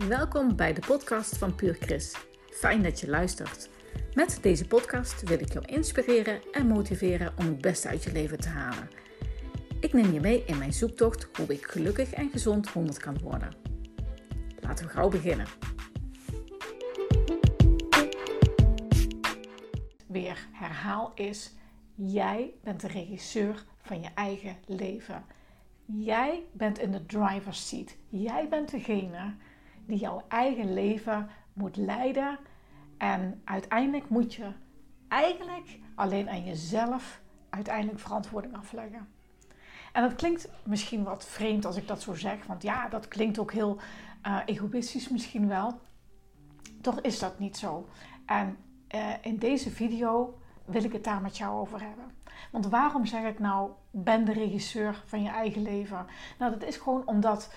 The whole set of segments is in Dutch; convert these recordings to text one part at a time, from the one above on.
Welkom bij de podcast van Puur Chris. Fijn dat je luistert. Met deze podcast wil ik jou inspireren en motiveren om het beste uit je leven te halen. Ik neem je mee in mijn zoektocht hoe ik gelukkig en gezond 100 kan worden. Laten we gauw beginnen. Weer herhaal is: jij bent de regisseur van je eigen leven. Jij bent in de driver's seat. Jij bent degene die jouw eigen leven moet leiden. En uiteindelijk moet je eigenlijk alleen aan jezelf uiteindelijk verantwoording afleggen. En dat klinkt misschien wat vreemd als ik dat zo zeg. Want ja, dat klinkt ook heel egoïstisch misschien wel. Toch is dat niet zo. En in deze video wil ik het daar met jou over hebben. Want waarom zeg ik nou, ben de regisseur van je eigen leven? Nou, dat is gewoon omdat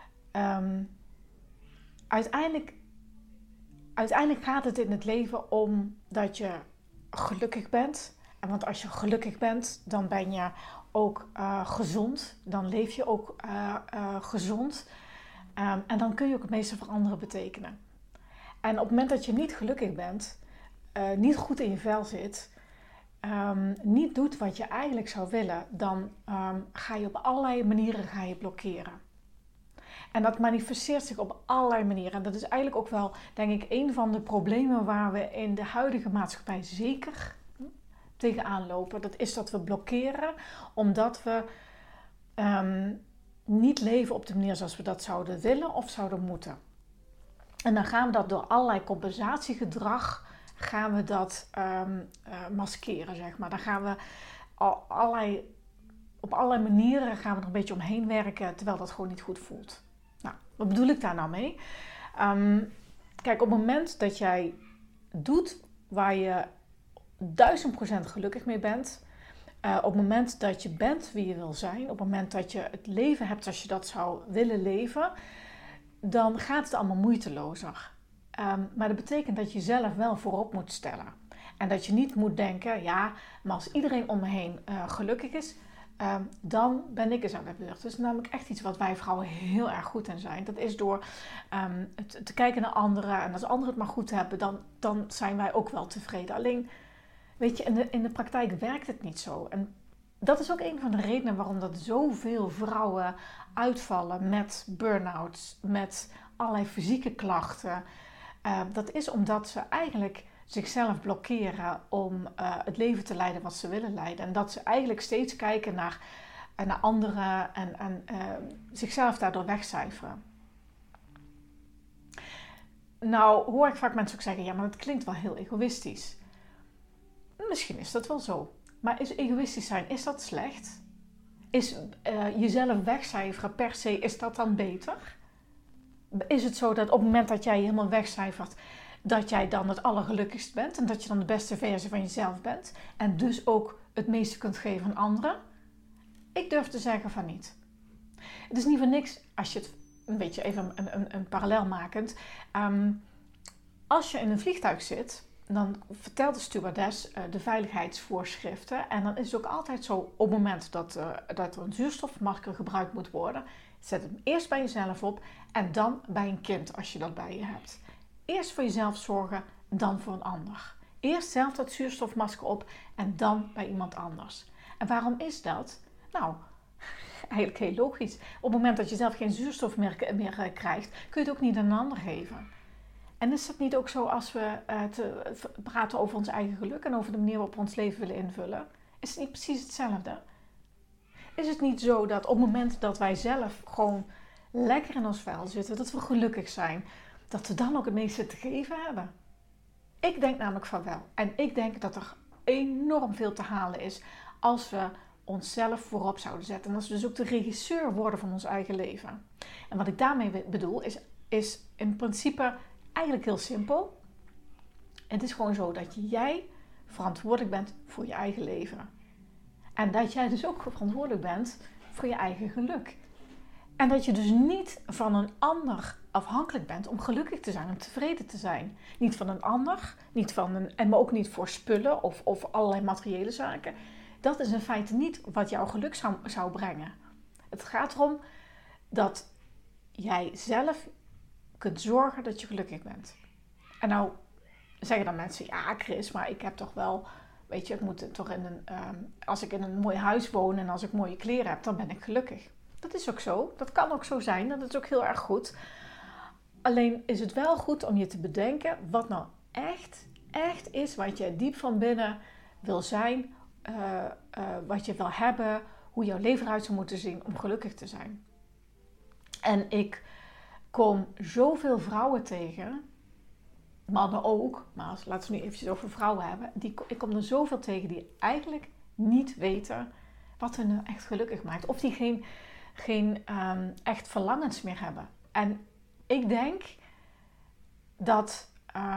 uiteindelijk gaat het in het leven om dat je gelukkig bent. En want als je gelukkig bent, dan ben je ook gezond. Dan leef je ook gezond. En dan kun je ook het meeste voor anderen betekenen. En op het moment dat je niet gelukkig bent, niet goed in je vel zit, niet doet wat je eigenlijk zou willen, dan ga je op allerlei manieren blokkeren. En dat manifesteert zich op allerlei manieren. En dat is eigenlijk ook wel, denk ik, een van de problemen waar we in de huidige maatschappij zeker tegenaan lopen. Dat is dat we blokkeren omdat we niet leven op de manier zoals we dat zouden willen of zouden moeten. En dan gaan we dat door allerlei compensatiegedrag maskeren, zeg maar. Dan gaan we op allerlei manieren gaan we er een beetje omheen werken, terwijl dat gewoon niet goed voelt. Nou, wat bedoel ik daar nou mee? Kijk, op het moment dat jij doet waar je 1000% gelukkig mee bent, op het moment dat je bent wie je wil zijn, op het moment dat je het leven hebt als je dat zou willen leven, dan gaat het allemaal moeitelozer. Maar dat betekent dat je jezelf wel voorop moet stellen. En dat je niet moet denken, ja, maar als iedereen om me heen gelukkig is, dan ben ik eens aan de beurt. Dat is namelijk echt iets wat wij vrouwen heel erg goed in zijn. Dat is door te kijken naar anderen. En als anderen het maar goed hebben, dan zijn wij ook wel tevreden. Alleen, weet je, in de praktijk werkt het niet zo. En dat is ook een van de redenen waarom dat zoveel vrouwen uitvallen met burn-outs, met allerlei fysieke klachten. Dat is omdat ze eigenlijk zichzelf blokkeren om het leven te leiden wat ze willen leiden. En dat ze eigenlijk steeds kijken naar anderen en zichzelf daardoor wegcijferen. Nou hoor ik vaak mensen ook zeggen, ja, maar dat klinkt wel heel egoïstisch. Misschien is dat wel zo. Maar is egoïstisch zijn, is dat slecht? Is jezelf wegcijferen per se, is dat dan beter? Is het zo dat op het moment dat jij je helemaal wegcijfert, dat jij dan het allergelukkigst bent en dat je dan de beste versie van jezelf bent en dus ook het meeste kunt geven aan anderen? Ik durf te zeggen van niet. Het is niet voor niks, als je het een beetje even een parallel makend, als je in een vliegtuig zit, dan vertelt de stewardess de veiligheidsvoorschriften en dan is het ook altijd zo op het moment dat er een zuurstofmasker gebruikt moet worden, zet hem eerst bij jezelf op en dan bij een kind als je dat bij je hebt. Eerst voor jezelf zorgen, dan voor een ander. Eerst zelf dat zuurstofmasker op en dan bij iemand anders. En waarom is dat? Nou, eigenlijk heel logisch. Op het moment dat je zelf geen zuurstof meer krijgt, kun je het ook niet aan een ander geven. En is dat niet ook zo als we praten over ons eigen geluk en over de manier waarop we ons leven willen invullen? Is het niet precies hetzelfde? Is het niet zo dat op het moment dat wij zelf gewoon lekker in ons vel zitten, dat we gelukkig zijn, dat we dan ook het meeste te geven hebben? Ik denk namelijk van wel. En ik denk dat er enorm veel te halen is als we onszelf voorop zouden zetten. En als we dus ook de regisseur worden van ons eigen leven. En wat ik daarmee bedoel is in principe eigenlijk heel simpel. Het is gewoon zo dat jij verantwoordelijk bent voor je eigen leven. En dat jij dus ook verantwoordelijk bent voor je eigen geluk. En dat je dus niet van een ander afhankelijk bent om gelukkig te zijn, om tevreden te zijn. Niet van een ander, maar ook niet voor spullen of allerlei materiële zaken. Dat is in feite niet wat jouw geluk zou brengen. Het gaat erom dat jij zelf kunt zorgen dat je gelukkig bent. En nou zeggen dan mensen, ja Chris, maar ik heb toch wel, weet je, ik moet toch als ik in een mooi huis woon en als ik mooie kleren heb, dan ben ik gelukkig. Dat is ook zo. Dat kan ook zo zijn. Dat is ook heel erg goed. Alleen is het wel goed om je te bedenken wat nou echt is wat je diep van binnen wil zijn, wat je wil hebben, hoe jouw leven eruit zou moeten zien om gelukkig te zijn. En ik kom zoveel vrouwen tegen, mannen ook, maar laten we het nu eventjes over vrouwen hebben. Ik kom er zoveel tegen die eigenlijk niet weten wat hen echt gelukkig maakt. Of die geen echt verlangens meer hebben. En ik denk dat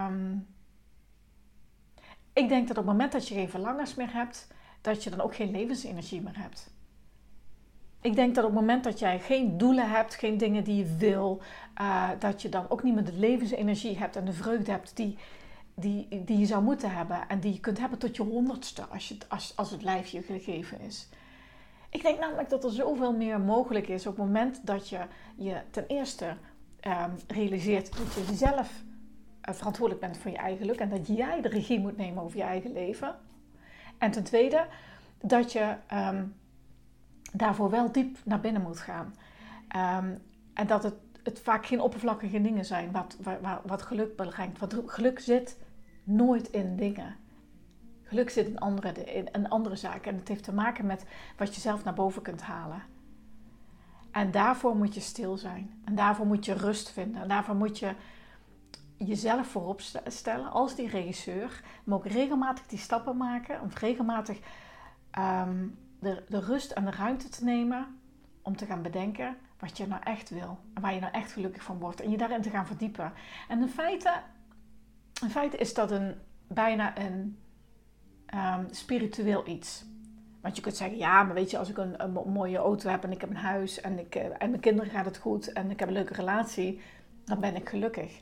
op het moment dat je geen verlangens meer hebt, dat je dan ook geen levensenergie meer hebt. Ik denk dat op het moment dat jij geen doelen hebt, geen dingen die je wil, dat je dan ook niet meer de levensenergie hebt en de vreugde hebt die je zou moeten hebben. En die je kunt hebben tot je 100ste als het lijf je gegeven is. Ik denk namelijk dat er zoveel meer mogelijk is op het moment dat je ten eerste realiseert dat je zelf verantwoordelijk bent voor je eigen geluk. En dat jij de regie moet nemen over je eigen leven. En ten tweede dat je daarvoor wel diep naar binnen moet gaan. En dat het vaak geen oppervlakkige dingen zijn wat geluk brengt. Want geluk zit nooit in dingen. Geluk zit in andere zaken. En het heeft te maken met wat je zelf naar boven kunt halen. En daarvoor moet je stil zijn. En daarvoor moet je rust vinden. En daarvoor moet je jezelf voorop stellen als die regisseur. Maar ook regelmatig die stappen maken. Om regelmatig de rust en de ruimte te nemen om te gaan bedenken wat je nou echt wil. En waar je nou echt gelukkig van wordt. En je daarin te gaan verdiepen. En in feite is dat bijna een spiritueel iets. Want je kunt zeggen, ja, maar weet je, als ik een mooie auto heb en ik heb een huis en mijn kinderen gaat het goed en ik heb een leuke relatie, dan ben ik gelukkig.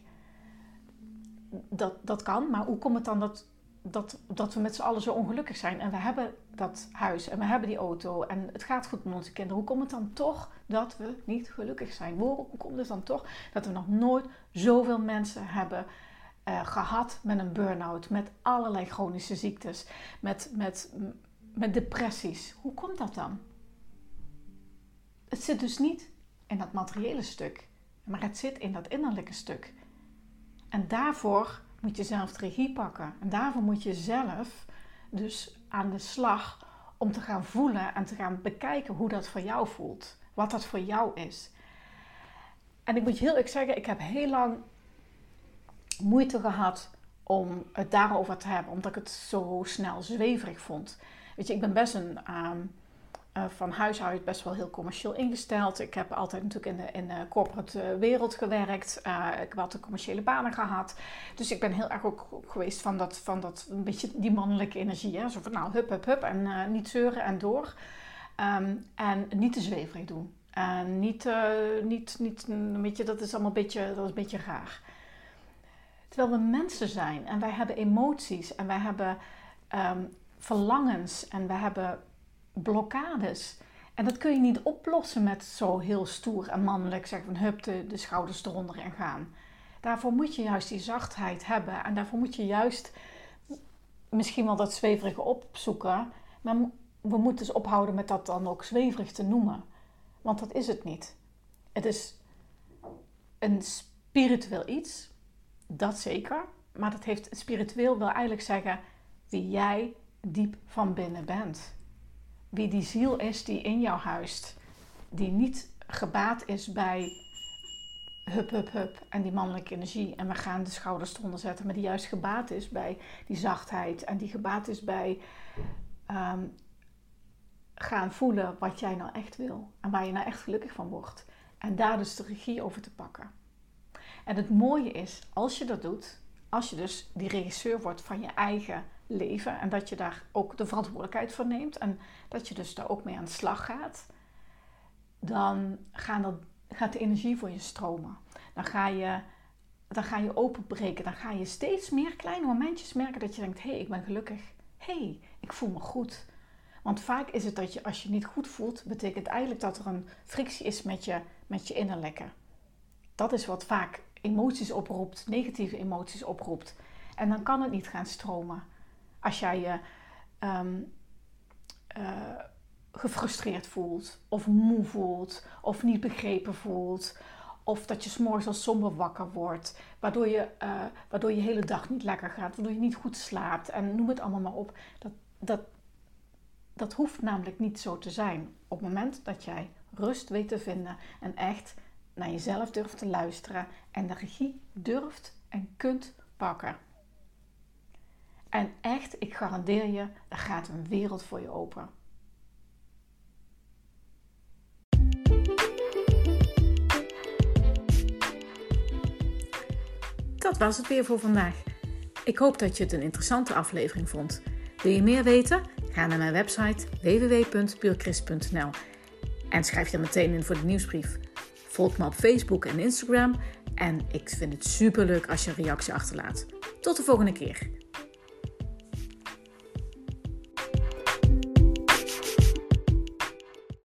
Dat kan, maar hoe komt het dan dat we met z'n allen zo ongelukkig zijn en we hebben dat huis en we hebben die auto en het gaat goed met onze kinderen. Hoe komt het dan toch dat we niet gelukkig zijn? Hoe komt het dan toch dat we nog nooit zoveel mensen hebben gehad met een burn-out, met allerlei chronische ziektes, met depressies? Hoe komt dat dan? Het zit dus niet in dat materiële stuk, maar het zit in dat innerlijke stuk. En daarvoor moet je zelf de regie pakken. En daarvoor moet je zelf dus aan de slag om te gaan voelen en te gaan bekijken hoe dat voor jou voelt. Wat dat voor jou is. En ik moet je heel eerlijk zeggen, ik heb heel lang moeite gehad om het daarover te hebben. Omdat ik het zo snel zweverig vond. Weet je, ik ben best van huis uit best wel heel commercieel ingesteld. Ik heb altijd natuurlijk in de corporate wereld gewerkt. Ik heb altijd commerciële banen gehad. Dus ik ben heel erg ook geweest van dat een beetje die mannelijke energie. Hè? Zo van nou, hup, hup, hup. En niet zeuren en door. En niet te zweverig doen. En niet een beetje, dat is allemaal een beetje raar. Terwijl we mensen zijn en wij hebben emoties en wij hebben verlangens en wij hebben blokkades. En dat kun je niet oplossen met zo heel stoer en mannelijk zeggen van hup, de schouders eronder en gaan. Daarvoor moet je juist die zachtheid hebben en daarvoor moet je juist misschien wel dat zweverige opzoeken. Maar we moeten dus ophouden met dat dan ook zweverig te noemen. Want dat is het niet. Het is een spiritueel iets, dat zeker. Maar dat heeft spiritueel wil eigenlijk zeggen wie jij diep van binnen bent. Wie die ziel is die in jou huist. Die niet gebaat is bij hup, hup, hup en die mannelijke energie. En we gaan de schouders eronder zetten. Maar die juist gebaat is bij die zachtheid. En die gebaat is bij gaan voelen wat jij nou echt wil. En waar je nou echt gelukkig van wordt. En daar dus de regie over te pakken. En het mooie is, als je dat doet, als je dus die regisseur wordt van je eigen leven en dat je daar ook de verantwoordelijkheid voor neemt en dat je dus daar ook mee aan de slag gaat, dan gaat de energie voor je stromen. Dan ga je openbreken. Dan ga je steeds meer kleine momentjes merken dat je denkt, hé, ik ben gelukkig. Hé, ik voel me goed. Want vaak is het dat je, als je niet goed voelt, betekent eigenlijk dat er een frictie is met je innerlijke. Dat is wat vaak emoties oproept, negatieve emoties oproept. En dan kan het niet gaan stromen. Als jij je gefrustreerd voelt, of moe voelt, of niet begrepen voelt, of dat je 's morgens al somber wakker wordt, waardoor je hele dag niet lekker gaat, waardoor je niet goed slaapt en noem het allemaal maar op. Dat hoeft namelijk niet zo te zijn. Op het moment dat jij rust weet te vinden en echt naar jezelf durft te luisteren en de regie durft en kunt pakken. En echt, ik garandeer je, er gaat een wereld voor je open. Dat was het weer voor vandaag. Ik hoop dat je het een interessante aflevering vond. Wil je meer weten? Ga naar mijn website www.puurchrist.nl en schrijf je meteen in voor de nieuwsbrief. Volg me op Facebook en Instagram en ik vind het superleuk als je een reactie achterlaat. Tot de volgende keer.